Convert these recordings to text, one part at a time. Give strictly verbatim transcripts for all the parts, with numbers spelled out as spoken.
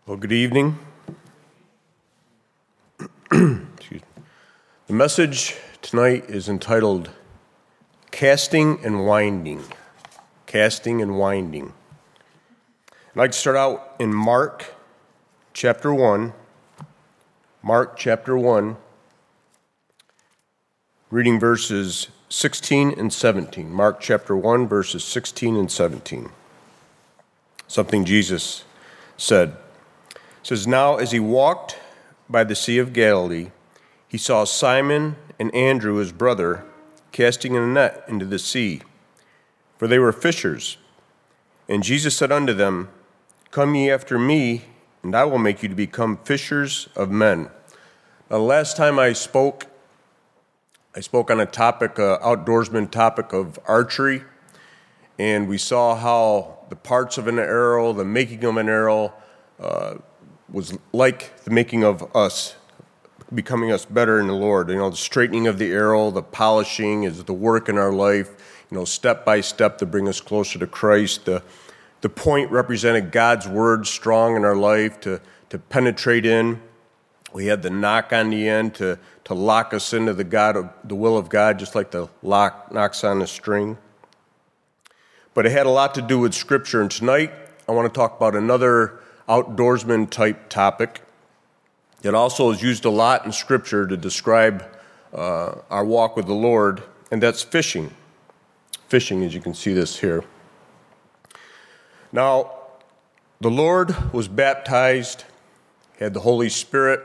Well, good evening. Excuse me. The message tonight is entitled Casting and Winding. Casting and Winding. I'd like to start out in Mark chapter one. Mark chapter one, reading verses sixteen and seventeen. Mark chapter one, verses sixteen and seventeen. Something Jesus said. It says, "Now as he walked by the Sea of Galilee, he saw Simon and Andrew, his brother, casting a net into the sea, for they were fishers. And Jesus said unto them, Come ye after me, and I will make you to become fishers of men." Now, the last time I spoke, I spoke on a topic, uh, outdoorsman topic of archery, and we saw how the parts of an arrow, the making of an arrow, uh, was like the making of us, becoming us better in the Lord. You know, the straightening of the arrow, the polishing is the work in our life, you know, step by step to bring us closer to Christ. The, the point represented God's word strong in our life to, to penetrate in. We had the knock on the end to, to lock us into the God, the will of God, just like the lock knocks on a string. But it had a lot to do with Scripture. And tonight, I want to talk about another outdoorsman type topic that also is used a lot in Scripture to describe uh, our walk with the Lord, and that's fishing. Fishing, as you can see this here. Now, the Lord was baptized, had the Holy Spirit.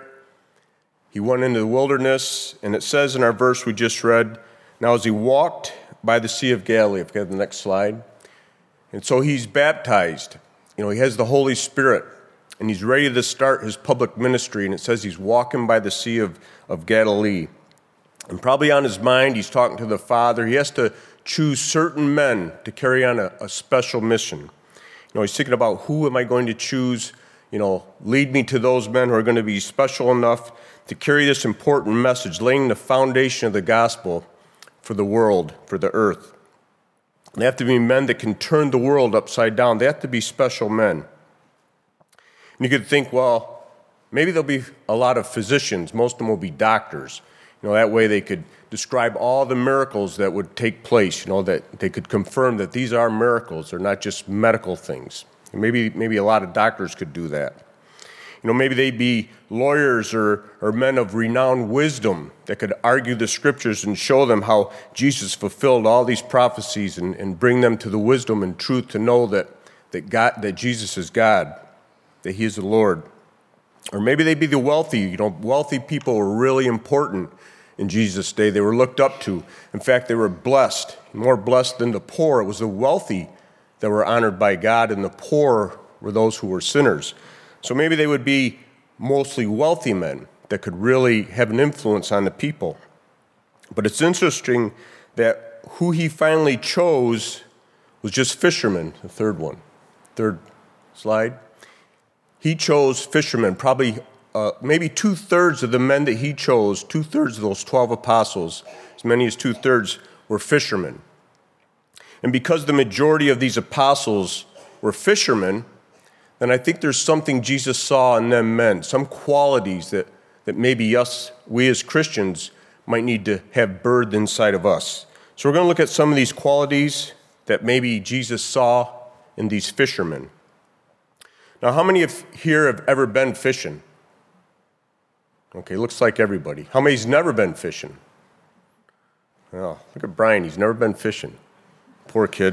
He went into the wilderness, and it says in our verse we just read, now as he walked by the Sea of Galilee, if we have the next slide, and so he's baptized. You know, he has the Holy Spirit, and he's ready to start his public ministry, and it says he's walking by the Sea of, of Galilee. And probably on his mind, he's talking to the Father. He has to choose certain men to carry on a, a special mission. You know, he's thinking about who am I going to choose, you know, lead me to those men who are going to be special enough to carry this important message, laying the foundation of the gospel for the world, for the earth. They have to be men that can turn the world upside down. They have to be special men. And you could think, well, maybe there'll be a lot of physicians. Most of them will be doctors. You know, that way they could describe all the miracles that would take place, you know, that they could confirm that these are miracles. They're not just medical things. And maybe, maybe a lot of doctors could do that. You know, maybe they'd be lawyers or, or men of renowned wisdom that could argue the Scriptures and show them how Jesus fulfilled all these prophecies and, and bring them to the wisdom and truth to know that, that, God, that Jesus is God, that He is the Lord. Or maybe they'd be the wealthy. You know, wealthy people were really important in Jesus' day. They were looked up to. In fact, they were blessed, more blessed than the poor. It was the wealthy that were honored by God, and the poor were those who were sinners. So maybe they would be mostly wealthy men that could really have an influence on the people. But it's interesting that who he finally chose was just fishermen, the third one. Third slide. He chose fishermen, probably uh, maybe two-thirds of the men that he chose, two-thirds of those twelve apostles, as many as two-thirds were fishermen. And because the majority of these apostles were fishermen, then I think there's something Jesus saw in them men, some qualities that, that maybe us, we as Christians, might need to have birthed inside of us. So we're going to look at some of these qualities that maybe Jesus saw in these fishermen. Now, how many of here have ever been fishing? Okay, looks like everybody. How many's never been fishing? Oh, look at Brian, he's never been fishing. Poor kid.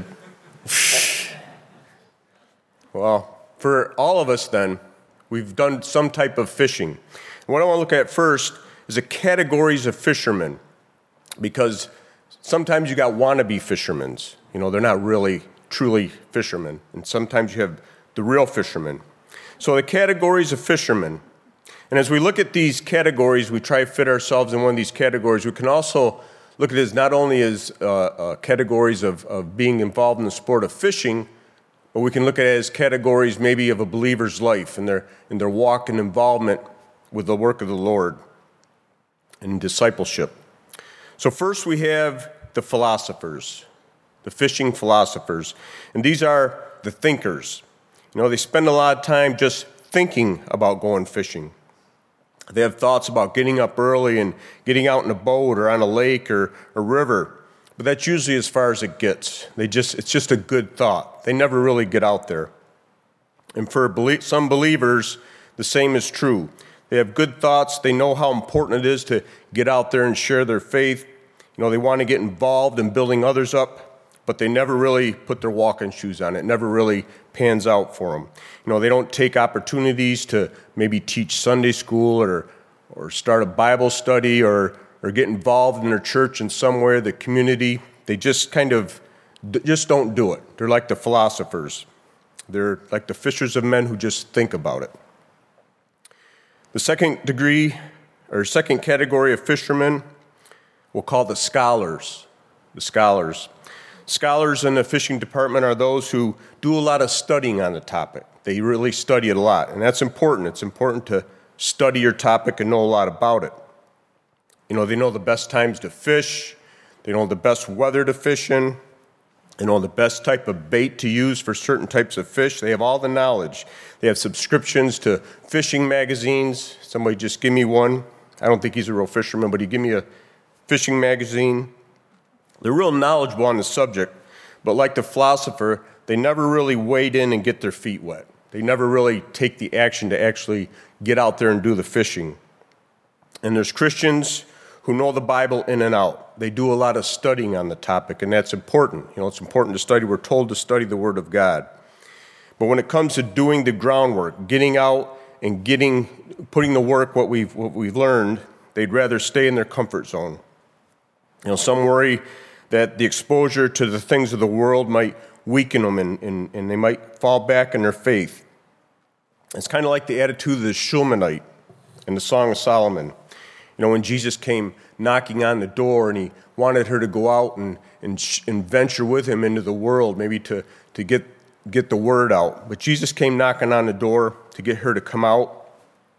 Well, for all of us, then, we've done some type of fishing. And what I want to look at first is the categories of fishermen, because sometimes you got wannabe fishermen. You know, they're not really, truly fishermen. And sometimes you have the real fishermen. So the categories of fishermen. And as we look at these categories, we try to fit ourselves in one of these categories. We can also look at it as not only as uh, uh, categories of, of being involved in the sport of fishing, but we can look at it as categories maybe of a believer's life and their, and their walk and involvement with the work of the Lord and discipleship. So first we have the philosophers, the fishing philosophers. And these are the thinkers. You know, they spend a lot of time just thinking about going fishing. They have thoughts about getting up early and getting out in a boat or on a lake or a river. But that's usually as far as it gets. They just it's just a good thought. They never really get out there. And for some believers, the same is true. They have good thoughts. They know how important it is to get out there and share their faith. You know, they want to get involved in building others up, but they never really put their walking shoes on. It never really pans out for them. You know, they don't take opportunities to maybe teach Sunday school or or start a Bible study or or get involved in their church in some way, the community. They just kind of just don't do it. They're like the philosophers. They're like the fishers of men who just think about it. The second degree, or second category of fishermen, we'll call the scholars. The scholars. Scholars in the fishing department are those who do a lot of studying on the topic. They really study it a lot, and that's important. It's important to study your topic and know a lot about it. You know, they know the best times to fish. They know the best weather to fish in. They know the best type of bait to use for certain types of fish. They have all the knowledge. They have subscriptions to fishing magazines. Somebody just give me one. I don't think he's a real fisherman, but he give me a fishing magazine. They're real knowledgeable on the subject, but like the philosopher, they never really wade in and get their feet wet. They never really take the action to actually get out there and do the fishing. And there's Christians who know the Bible in and out. They do a lot of studying on the topic, and that's important. You know, it's important to study. We're told to study the Word of God. But when it comes to doing the groundwork, getting out and getting, putting the work, what we've what we've learned, they'd rather stay in their comfort zone. You know, some worry that the exposure to the things of the world might weaken them, and, and, and they might fall back in their faith. It's kind of like the attitude of the Shulamite in the Song of Solomon. You know, when Jesus came knocking on the door and he wanted her to go out and, and, and venture with him into the world, maybe to, to get, get the word out. But Jesus came knocking on the door to get her to come out.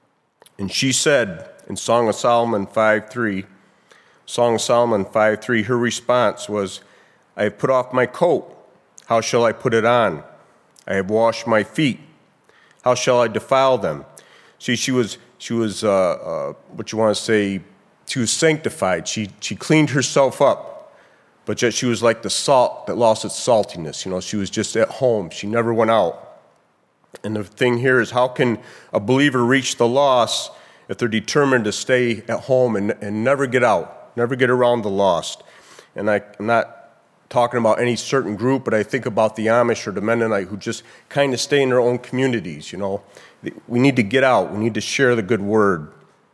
And she said in Song of Solomon five three, Song of Solomon five three, her response was, I have put off my coat. How shall I put it on? I have washed my feet. How shall I defile them? See, she was... She was, uh, uh, what you want to say, she was sanctified. She she cleaned herself up, but yet she was like the salt that lost its saltiness. You know, she was just at home. She never went out. And the thing here is, how can a believer reach the lost if they're determined to stay at home and, and never get out, never get around the lost? And I, I'm not talking about any certain group, but I think about the Amish or the Mennonite who just kind of stay in their own communities, you know. We need to get out. We need to share the good word.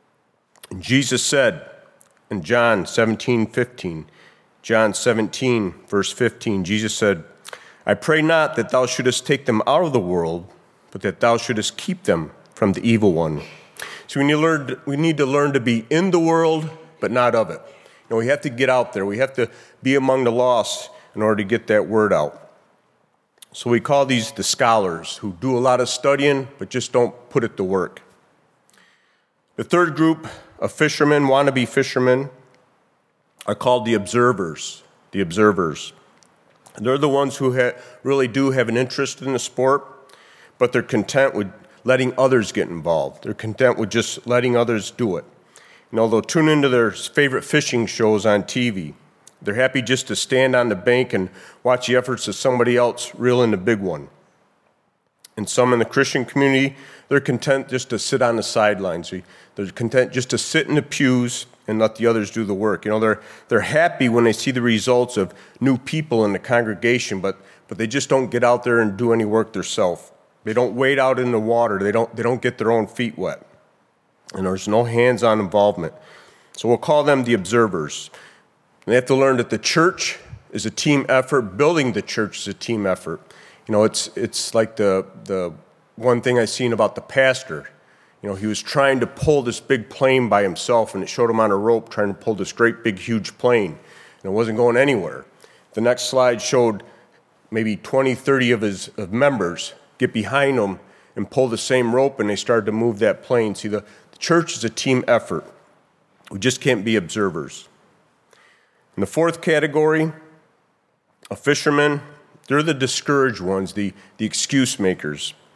And Jesus said in John seventeen fifteen, John seventeen, verse fifteen, Jesus said, I pray not that thou shouldest take them out of the world, but that thou shouldest keep them from the evil one. So we need to learn, we need to, learn to be in the world, but not of it. You know, we have to get out there. We have to be among the lost in order to get that word out. So we call these the scholars who do a lot of studying, but just don't put it to work. The third group of fishermen, wannabe fishermen, are called the observers. The observers. They're the ones who ha- really do have an interest in the sport, but they're content with letting others get involved. They're content with just letting others do it. You know, they'll tune into their favorite fishing shows on T V. They're happy just to stand on the bank and watch the efforts of somebody else reel in the big one. And some in the Christian community, they're content just to sit on the sidelines. They're content just to sit in the pews and let the others do the work. You know, they're they're happy when they see the results of new people in the congregation, but but they just don't get out there and do any work themselves. They don't wade out in the water. They don't they don't get their own feet wet. And there's no hands-on involvement. So we'll call them the observers. And they have to learn that the church is a team effort. Building the church is a team effort. You know, it's it's like the the one thing I seen about the pastor. You know, he was trying to pull this big plane by himself, and it showed him on a rope trying to pull this great big huge plane, and it wasn't going anywhere. The next slide showed maybe twenty, thirty of his of members get behind him and pull the same rope, and they started to move that plane. See, the, the church is a team effort. We just can't be observers. In the fourth category, a fisherman, they're the discouraged ones, the, the excuse makers.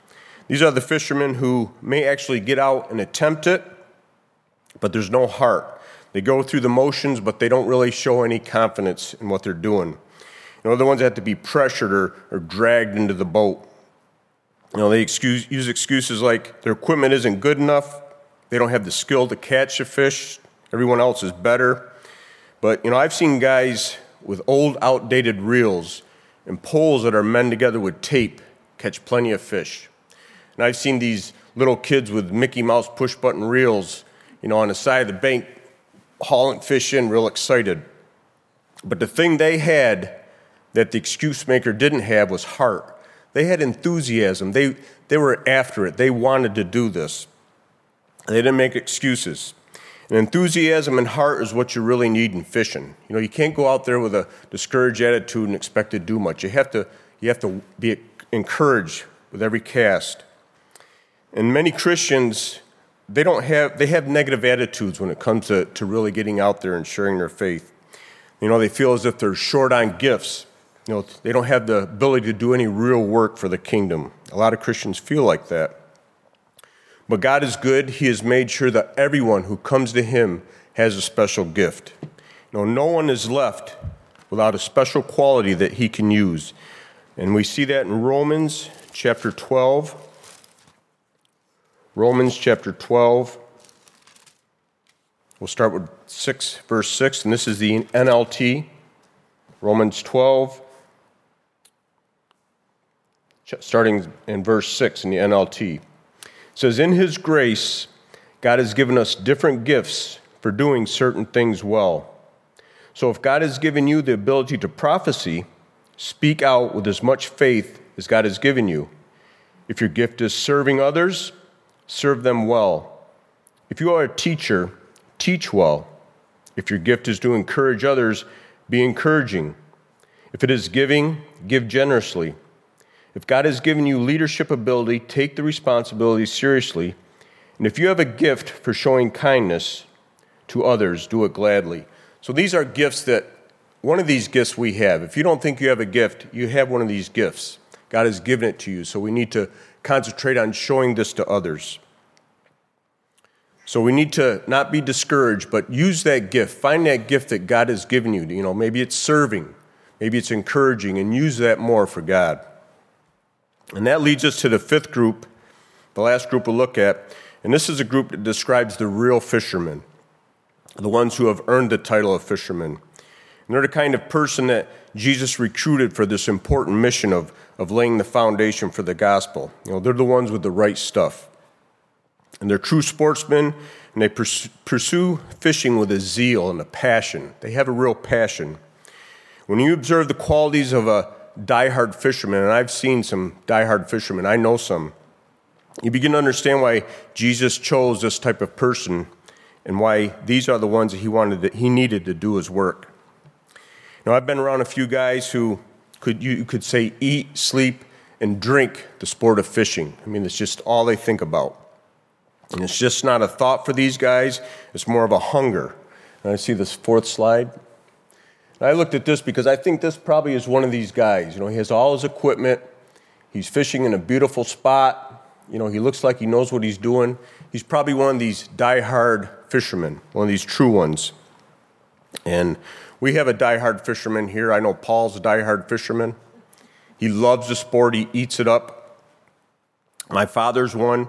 These are the fishermen who may actually get out and attempt it, but there's no heart. They go through the motions, but they don't really show any confidence in what they're doing. You know, the ones that have to be pressured or, or dragged into the boat. You know, they excuse, use excuses like their equipment isn't good enough, they don't have the skill to catch a fish, everyone else is better. But, you know, I've seen guys with old, outdated reels and poles that are mended together with tape catch plenty of fish. And I've seen these little kids with Mickey Mouse push-button reels, you know, on the side of the bank, hauling fish in, real excited. But the thing they had that the excuse maker didn't have was heart. They had enthusiasm. They, they were after it. They wanted to do this. They didn't make excuses. And enthusiasm and heart is what you really need in fishing. You know, you can't go out there with a discouraged attitude and expect to do much. You have to, you have to be encouraged with every cast. And many Christians, they don't have, they have negative attitudes when it comes to, to really getting out there and sharing their faith. You know, they feel as if they're short on gifts. You know, they don't have the ability to do any real work for the kingdom. A lot of Christians feel like that. But God is good. He has made sure that everyone who comes to him has a special gift. You know, no one is left without a special quality that he can use. And we see that in Romans chapter twelve. Romans chapter twelve. We'll start with six, verse six, and this is the N L T. Romans twelve, starting in verse six in the N L T. It says, in his grace, God has given us different gifts for doing certain things well. So if God has given you the ability to prophecy, speak out with as much faith as God has given you. If your gift is serving others, serve them well. If you are a teacher, teach well. If your gift is to encourage others, be encouraging. If it is giving, give generously. If God has given you leadership ability, take the responsibility seriously. And if you have a gift for showing kindness to others, do it gladly. So these are gifts that, one of these gifts we have. If you don't think you have a gift, you have one of these gifts. God has given it to you, so we need to concentrate on showing this to others. So we need to not be discouraged, but use that gift. Find that gift that God has given you. You know, maybe it's serving, maybe it's encouraging, and use that more for God. And that leads us to the fifth group, the last group we'll look at. And this is a group that describes the real fishermen, the ones who have earned the title of fishermen. And they're the kind of person that Jesus recruited for this important mission of, of laying the foundation for the gospel. You know, they're the ones with the right stuff. And they're true sportsmen, and they pursue fishing with a zeal and a passion. They have a real passion. When you observe the qualities of a diehard fisherman, and I've seen some diehard fishermen, I know some, you begin to understand why Jesus chose this type of person and why these are the ones that he wanted, that he needed to do his work. Now, I've been around a few guys who could, you could say, eat, sleep, and drink the sport of fishing. I mean, it's just all they think about. And it's just not a thought for these guys. It's more of a hunger. And I see this fourth slide. And I looked at this because I think this probably is one of these guys. You know, he has all his equipment. He's fishing in a beautiful spot. You know, he looks like he knows what he's doing. He's probably one of these die-hard fishermen, one of these true ones. And we have a die-hard fisherman here. I know Paul's a die-hard fisherman. He loves the sport. He eats it up. My father's one.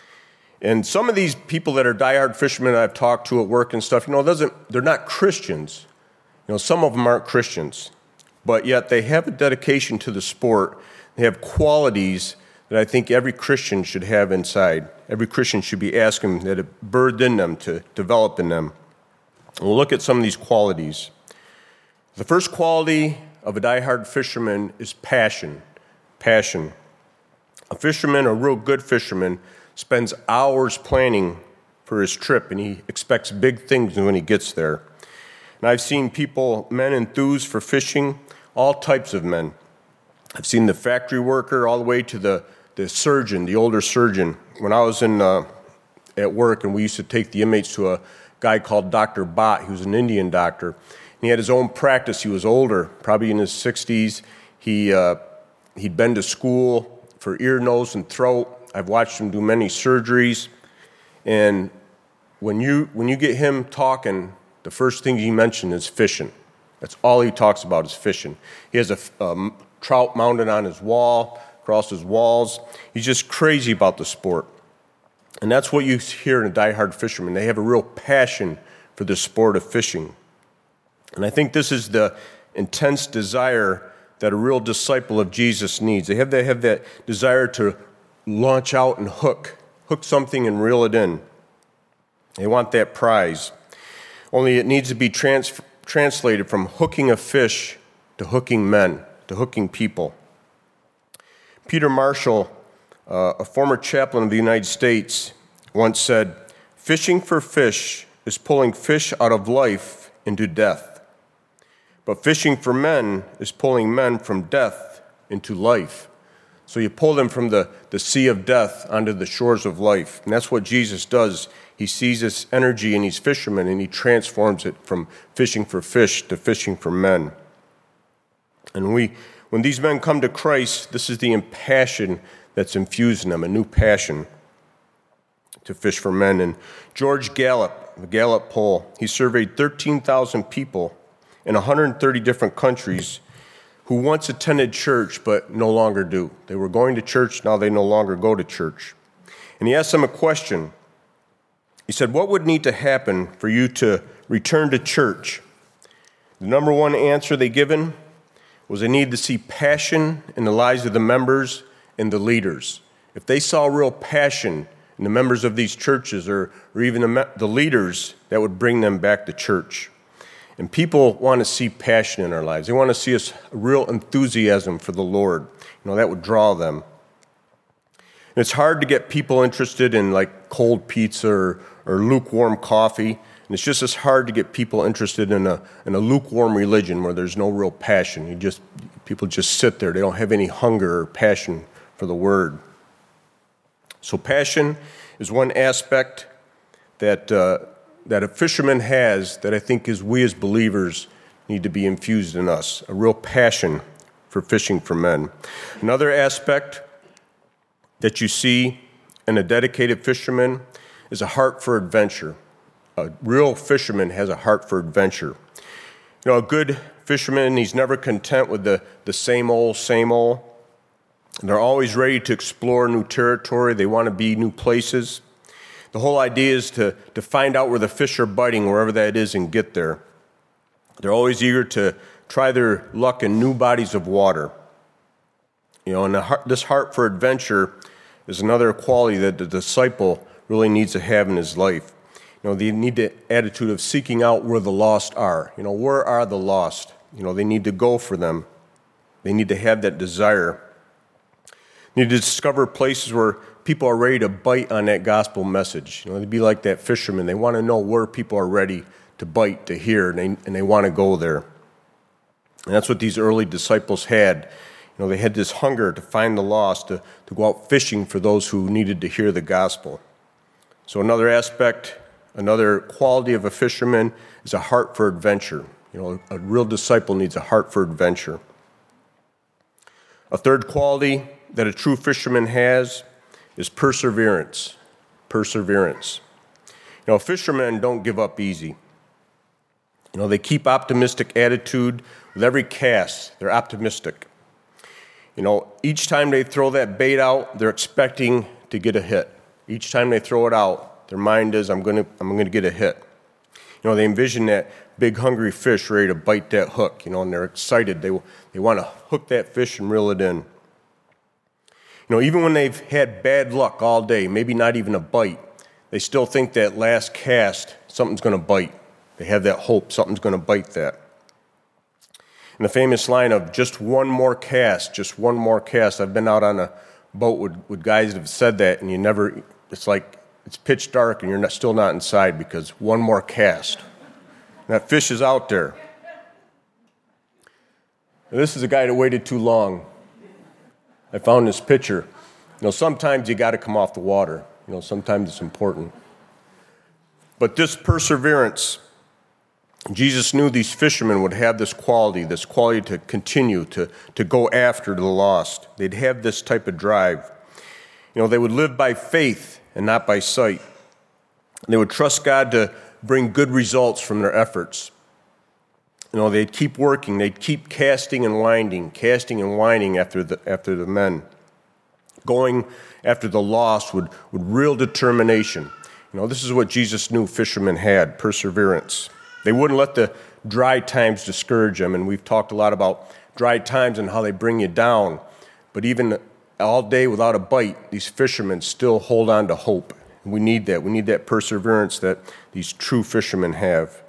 And some of these people that are die-hard fishermen I've talked to at work and stuff, you know, doesn't they're not Christians. You know, some of them aren't Christians, but yet they have a dedication to the sport. They have qualities that I think every Christian should have inside. Every Christian should be asking that it birthed in them to develop in them. And we'll look at some of these qualities. The first quality of a die-hard fisherman is passion. Passion. A fisherman, a real good fisherman, spends hours planning for his trip, and he expects big things when he gets there. And I've seen people, men enthused for fishing, all types of men. I've seen the factory worker all the way to the, the surgeon, the older surgeon. When I was in uh, at work, and we used to take the inmates to a guy called Doctor Bott. He was an Indian doctor. And he had his own practice. He was older, probably in his sixties. He, uh, he'd been to school for ear, nose, and throat. I've watched him do many surgeries. And when you when you get him talking, the first thing he mentions is fishing. That's all he talks about is fishing. He has a um, trout mounted on his wall, across his walls. He's just crazy about the sport. And that's what you hear in a diehard fisherman. They have a real passion for the sport of fishing. And I think this is the intense desire that a real disciple of Jesus needs. They have, they have that desire to launch out and hook, hook something and reel it in. They want that prize. Only it needs to be trans- translated from hooking a fish to hooking men, to hooking people. Peter Marshall, uh, a former chaplain of the United States, once said, "Fishing for fish is pulling fish out of life into death. But fishing for men is pulling men from death into life." So you pull them from the, the sea of death onto the shores of life. And that's what Jesus does. He sees this energy in these fishermen, and he transforms it from fishing for fish to fishing for men. And we, when these men come to Christ, this is the passion that's infused in them, a new passion to fish for men. And George Gallup, the Gallup poll, he surveyed thirteen thousand people in one hundred thirty different countries who once attended church but no longer do. They were going to church, now they no longer go to church. And he asked them a question. He said, "What would need to happen for you to return to church?" The number one answer they given was they needed to see passion in the lives of the members and the leaders. If they saw real passion in the members of these churches or, or even the, the leaders, that would bring them back to church. And people want to see passion in our lives. They want to see us a real enthusiasm for the Lord. You know, that would draw them. And it's hard to get people interested in like cold pizza or, or lukewarm coffee. And it's just as hard to get people interested in a in a lukewarm religion where there's no real passion. You just people just sit there. They don't have any hunger or passion for the Word. So passion is one aspect that uh, that a fisherman has that I think is we as believers need to be infused in us, a real passion for fishing for men. Another aspect that you see in a dedicated fisherman is a heart for adventure. A real fisherman has a heart for adventure. You know, a good fisherman, he's never content with the, the same old, same old. They're always ready to explore new territory. They want to be new places. The whole idea is to, to find out where the fish are biting, wherever that is, and get there. They're always eager to try their luck in new bodies of water. You know, and the heart, this heart for adventure is another quality that the disciple really needs to have in his life. You know, they need the attitude of seeking out where the lost are. You know, where are the lost? You know, they need to go for them. They need to have that desire. They need to discover places where people are ready to bite on that gospel message. You know, they'd be like that fisherman. They want to know where people are ready to bite, to hear, and they, and they want to go there. And that's what these early disciples had. You know, they had this hunger to find the lost, to, to go out fishing for those who needed to hear the gospel. So another aspect, another quality of a fisherman is a heart for adventure. You know, a real disciple needs a heart for adventure. A third quality that a true fisherman has is perseverance. Perseverance. You know, fishermen don't give up easy. You know, they keep optimistic attitude with every cast. They're optimistic. You know, each time they throw that bait out, they're expecting to get a hit. Each time they throw it out, their mind is, I'm going to I'm going to get a hit. You know, they envision that big hungry fish ready to bite that hook, you know, and they're excited. They they want to hook that fish and reel it in. You know, even when they've had bad luck all day, maybe not even a bite, they still think that last cast, something's going to bite. They have that hope, something's going to bite that. And the famous line of just one more cast, just one more cast. I've been out on a boat with, with guys that have said that, and you never, it's like, it's pitch dark and you're not, still not inside because one more cast. And that fish is out there. And this is a guy that waited too long. I found this picture. You know, sometimes you got to come off the water. You know, sometimes it's important. But this perseverance, Jesus knew these fishermen would have this quality, this quality to continue, to, to go after the lost. They'd have this type of drive. You know, they would live by faith and not by sight. They would trust God to bring good results from their efforts. You know, they'd keep working. They'd keep casting and winding, casting and winding after the after the men, going after the lost with, with real determination. You know, this is what Jesus knew fishermen had, perseverance. They wouldn't let the dry times discourage them, and we've talked a lot about dry times and how they bring you down. But even all day without a bite, these fishermen still hold on to hope. We need that. We need that perseverance that these true fishermen have.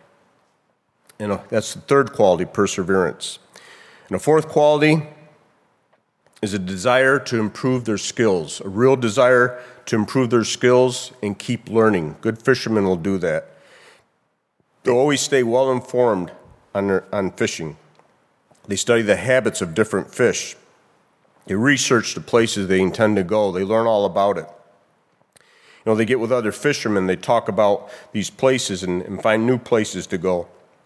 And that's the third quality, perseverance. And the fourth quality is a desire to improve their skills, a real desire to improve their skills and keep learning. Good fishermen will do that. They'll always stay well informed on, their, on fishing. They study the habits of different fish. They research the places they intend to go. They learn all about it. You know, they get with other fishermen. They talk about these places and, and find new places to go.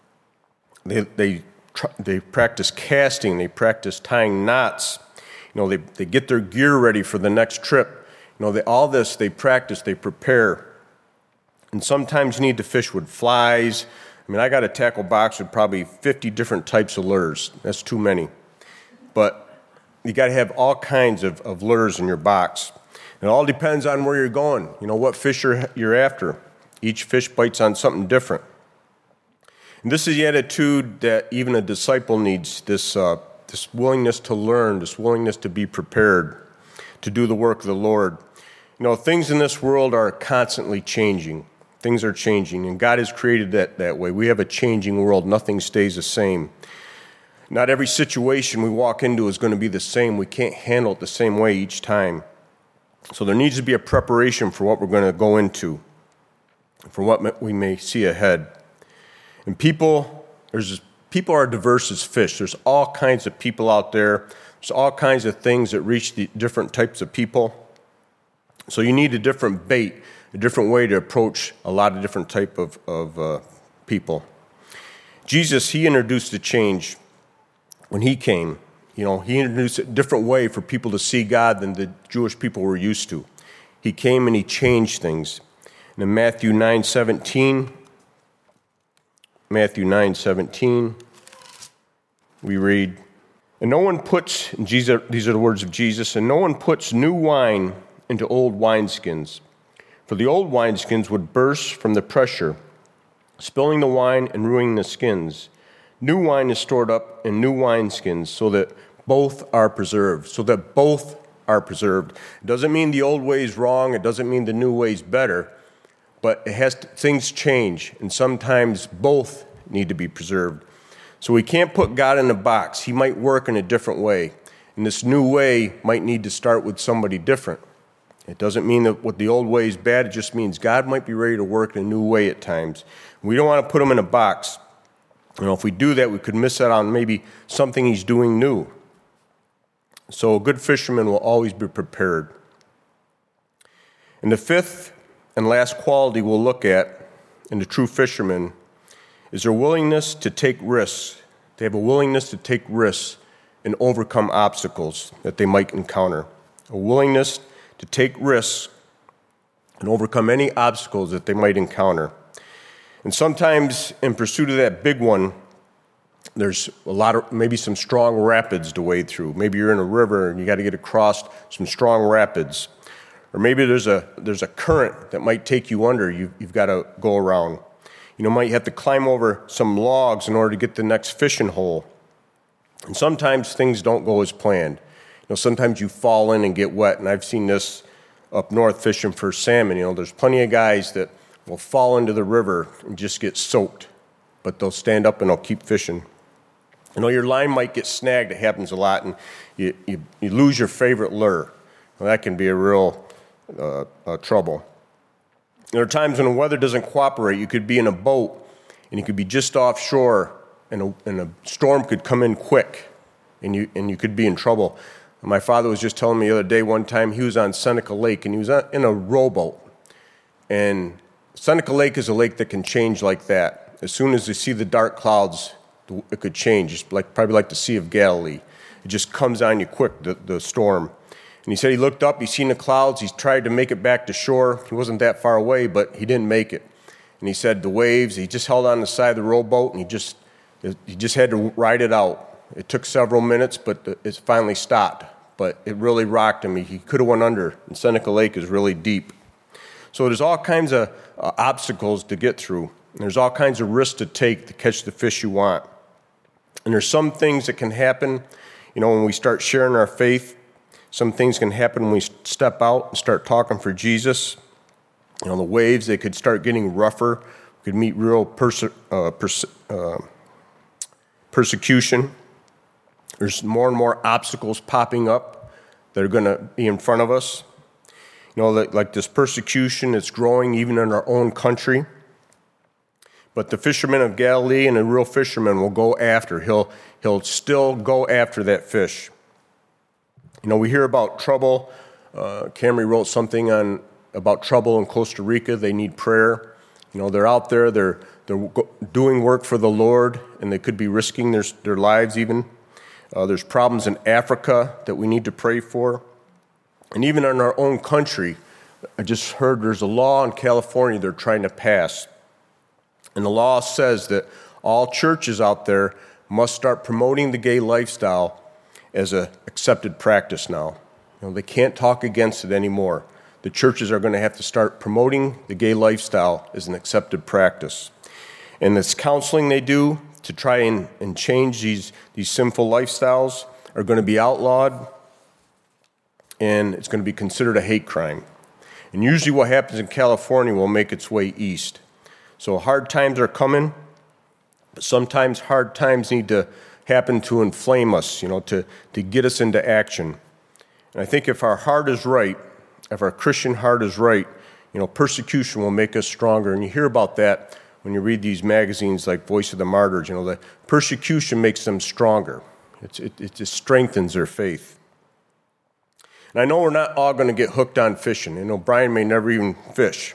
They they they practice casting. They practice tying knots. You know, they, they get their gear ready for the next trip. You know, they, all this they practice. They prepare. And sometimes you need to fish with flies. I mean, I got a tackle box with probably fifty different types of lures. That's too many. But you got to have all kinds of, of lures in your box. It all depends on where you're going. You know, what fish you're, you're after. Each fish bites on something different. And this is the attitude that even a disciple needs, this, uh, this willingness to learn, this willingness to be prepared, to do the work of the Lord. You know, things in this world are constantly changing. Things are changing, and God has created that that way. We have a changing world. Nothing stays the same. Not every situation we walk into is going to be the same. We can't handle it the same way each time. So there needs to be a preparation for what we're going to go into, for what we may see ahead. And people, there's people are diverse as fish. There's all kinds of people out there. There's all kinds of things that reach the different types of people. So you need a different bait, a different way to approach a lot of different type of, of uh, people. Jesus, he introduced a change when he came. You know, he introduced a different way for people to see God than the Jewish people were used to. He came and he changed things. And in Matthew nine seventeen, Matthew nine seventeen, we read, and no one puts, and Jesus, these are the words of Jesus, and no one puts new wine into old wineskins, for the old wineskins would burst from the pressure, spilling the wine and ruining the skins. New wine is stored up in new wineskins so that both are preserved, so that both are preserved. It doesn't mean the old way is wrong. It doesn't mean the new way is better. But it has to, things change, and sometimes both need to be preserved. So we can't put God in a box. He might work in a different way, and this new way might need to start with somebody different. It doesn't mean that what the old way is bad. It just means God might be ready to work in a new way at times. We don't want to put him in a box. You know, if we do that, we could miss out on maybe something he's doing new. So a good fisherman will always be prepared. And the fifth and last quality we'll look at in the true fisherman is their willingness to take risks. They have a willingness to take risks and overcome obstacles that they might encounter. A willingness to take risks and overcome any obstacles that they might encounter. And sometimes in pursuit of that big one, there's a lot of, maybe some strong rapids to wade through. Maybe you're in a river and you got to get across some strong rapids. Or maybe there's a there's a current that might take you under. You, you've got to go around. You know, might have to climb over some logs in order to get the next fishing hole. And sometimes things don't go as planned. You know, sometimes you fall in and get wet. And I've seen this up north fishing for salmon. You know, there's plenty of guys that will fall into the river and just get soaked. But they'll stand up and they'll keep fishing. You know, your line might get snagged. It happens a lot. And you, you, you lose your favorite lure. Well, that can be a real uh, uh, trouble. There are times when the weather doesn't cooperate. You could be in a boat, and you could be just offshore, and a, and a storm could come in quick, and you and you could be in trouble. My father was just telling me the other day, one time he was on Seneca Lake, and he was in a rowboat. And Seneca Lake is a lake that can change like that. As soon as you see the dark clouds, it could change. It's like probably like the Sea of Galilee. It just comes on you quick, the, the storm. And he said he looked up, he seen the clouds, he tried to make it back to shore. He wasn't that far away, but he didn't make it. And he said the waves, he just held on the side of the rowboat, and he just he just had to ride it out. It took several minutes, but it finally stopped. But it really rocked him. He could have went under, and Seneca Lake is really deep. So there's all kinds of uh, obstacles to get through. And there's all kinds of risks to take to catch the fish you want. And there's some things that can happen, you know, when we start sharing our faith. Some things can happen when we step out and start talking for Jesus. You know, the waves, they could start getting rougher. We could meet real perse- uh, perse- uh, persecution. There's more and more obstacles popping up that are going to be in front of us. You know, like, like this persecution, it's growing even in our own country. But the fisherman of Galilee and a real fisherman will go after. He'll, he'll still go after that fish. You know, we hear about trouble. Uh, Camry wrote something on about trouble in Costa Rica. They need prayer. You know, they're out there. They're they're doing work for the Lord, and they could be risking their their lives even. Uh, there's problems in Africa that we need to pray for, and even in our own country. I just heard there's a law in California they're trying to pass, and the law says that all churches out there must start promoting the gay lifestyle as an accepted practice now. You know, they can't talk against it anymore. The churches are going to have to start promoting the gay lifestyle as an accepted practice. And this counseling they do to try and, and change these, these sinful lifestyles are going to be outlawed, and it's going to be considered a hate crime. And usually what happens in California will make its way east. So hard times are coming, but sometimes hard times need to happen to inflame us, you know, to, to get us into action. And I think if our heart is right, if our Christian heart is right, you know, persecution will make us stronger. And you hear about that when you read these magazines like Voice of the Martyrs. You know, the persecution makes them stronger. It's, it, it just strengthens their faith. And I know we're not all going to get hooked on fishing. You know, Brian may never even fish.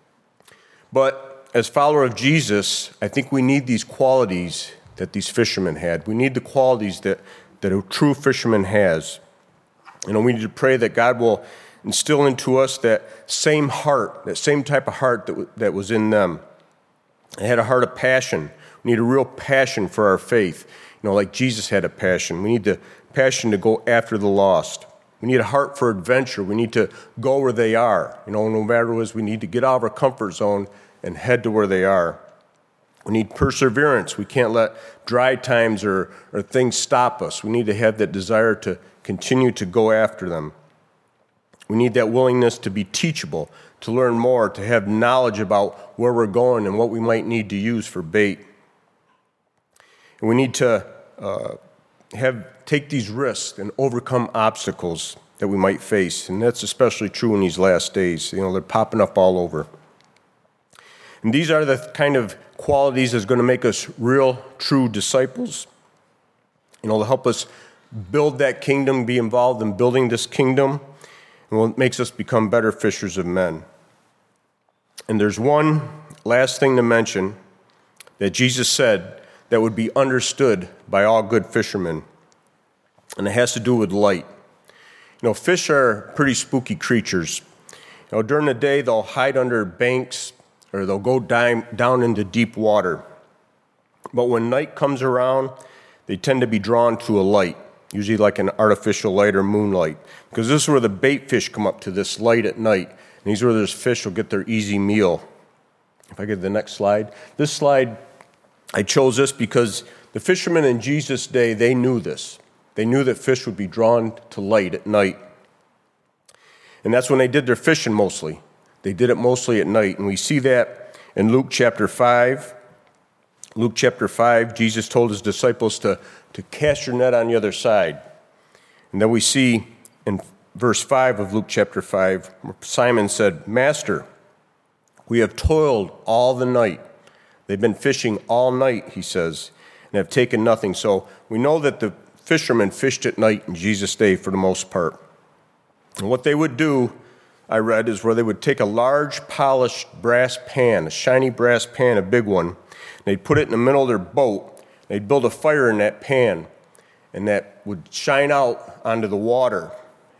But as follower of Jesus, I think we need these qualities that these fishermen had. We need the qualities that, that a true fisherman has. You know, we need to pray that God will instill into us that same heart, that same type of heart that, that was in them. They had a heart of passion. We need a real passion for our faith. You know, like Jesus had a passion. We need the passion to go after the lost. We need a heart for adventure. We need to go where they are. You know, no matter what, we need to get out of our comfort zone and head to where they are. We need perseverance. We can't let dry times or, or things stop us. We need to have that desire to continue to go after them. We need that willingness to be teachable, to learn more, to have knowledge about where we're going and what we might need to use for bait. And we need to uh, have take these risks and overcome obstacles that we might face. And that's especially true in these last days. You know, they're popping up all over. And these are the kind of qualities that's going to make us real, true disciples. You know, to help us build that kingdom, be involved in building this kingdom, and what makes us become better fishers of men. And there's one last thing to mention that Jesus said that would be understood by all good fishermen, and it has to do with light. You know, fish are pretty spooky creatures. You know, during the day, they'll hide under banks, or they'll go down into deep water. But when night comes around, they tend to be drawn to a light, usually like an artificial light or moonlight, because this is where the bait fish come up to this light at night, and these are where those fish will get their easy meal. If I get the next slide. This slide, I chose this because the fishermen in Jesus' day, they knew this. They knew that fish would be drawn to light at night. And that's when they did their fishing mostly. They did it mostly at night, and we see that in Luke chapter five. Luke chapter five, Jesus told his disciples to, to cast your net on the other side. And then we see in verse five of Luke chapter five, Simon said, "Master, we have toiled all the night." They've been fishing all night, he says, and have taken nothing. So we know that the fishermen fished at night in Jesus' day for the most part. And what they would do, I read, is where they would take a large polished brass pan, a shiny brass pan, a big one, and they'd put it in the middle of their boat. They'd build a fire in that pan, and that would shine out onto the water.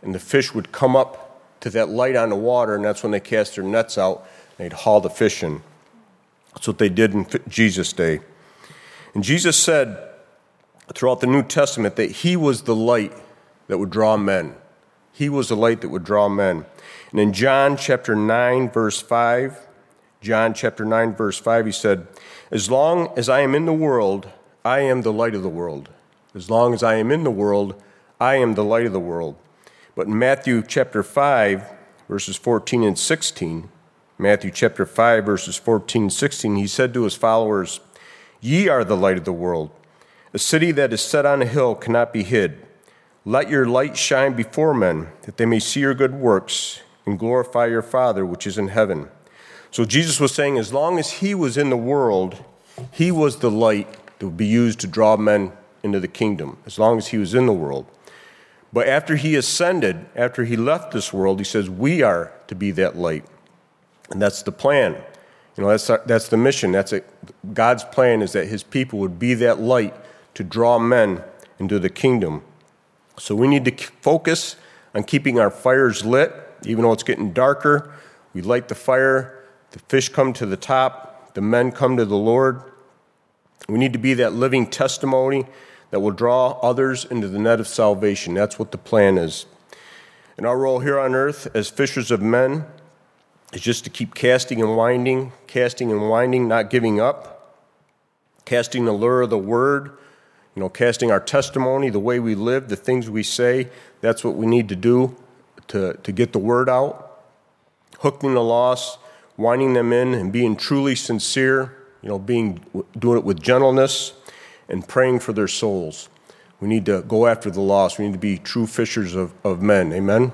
and the fish would come up to that light on the water, and that's when they cast their nets out, and they'd haul the fish in. That's what they did in Jesus' day. And Jesus said throughout the New Testament that he was the light that would draw men. He was the light that would draw men. And in John chapter nine, verse five, John chapter nine, verse five, he said, "As long as I am in the world, I am the light of the world. As long as I am in the world, I am the light of the world." But in Matthew chapter five, verses fourteen and sixteen, Matthew chapter five, verses fourteen and sixteen, he said to his followers, "Ye are the light of the world. A city that is set on a hill cannot be hid. Let your light shine before men, that they may see your good works and glorify your Father which is in heaven." So Jesus was saying as long as he was in the world, he was the light that would be used to draw men into the kingdom, as long as he was in the world. But after he ascended, after he left this world, he says we are to be that light. And that's the plan. You know, that's that's the mission. That's a, God's plan is that his people would be that light to draw men into the kingdom. So we need to focus on keeping our fires lit, even though it's getting darker. We light the fire, the fish come to the top, the men come to the Lord. We need to be that living testimony that will draw others into the net of salvation. That's what the plan is. And our role here on earth as fishers of men is just to keep casting and winding, casting and winding, not giving up, casting the lure of the word, you know, casting our testimony, the way we live, the things we say. That's what we need to do to, to get the word out, hooking the lost, winding them in, and being truly sincere, you know, being doing it with gentleness and praying for their souls. We need to go after the lost. We need to be true fishers of, of men. Amen?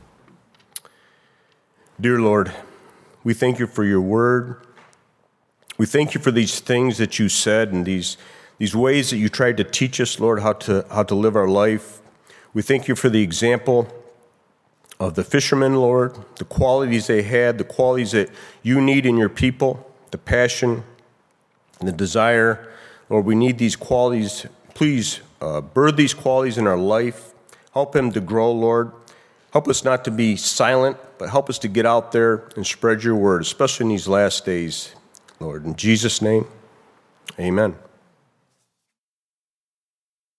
Dear Lord, we thank you for your word. We thank you for these things that you said and these, these ways that you tried to teach us, Lord, how to, how to live our life. We thank you for the example of the fishermen, Lord, the qualities they had, the qualities that you need in your people, the passion and the desire. Lord, we need these qualities. Please uh, birth these qualities in our life. Help them to grow, Lord. Help us not to be silent, but help us to get out there and spread your word, especially in these last days, Lord. In Jesus' name, amen.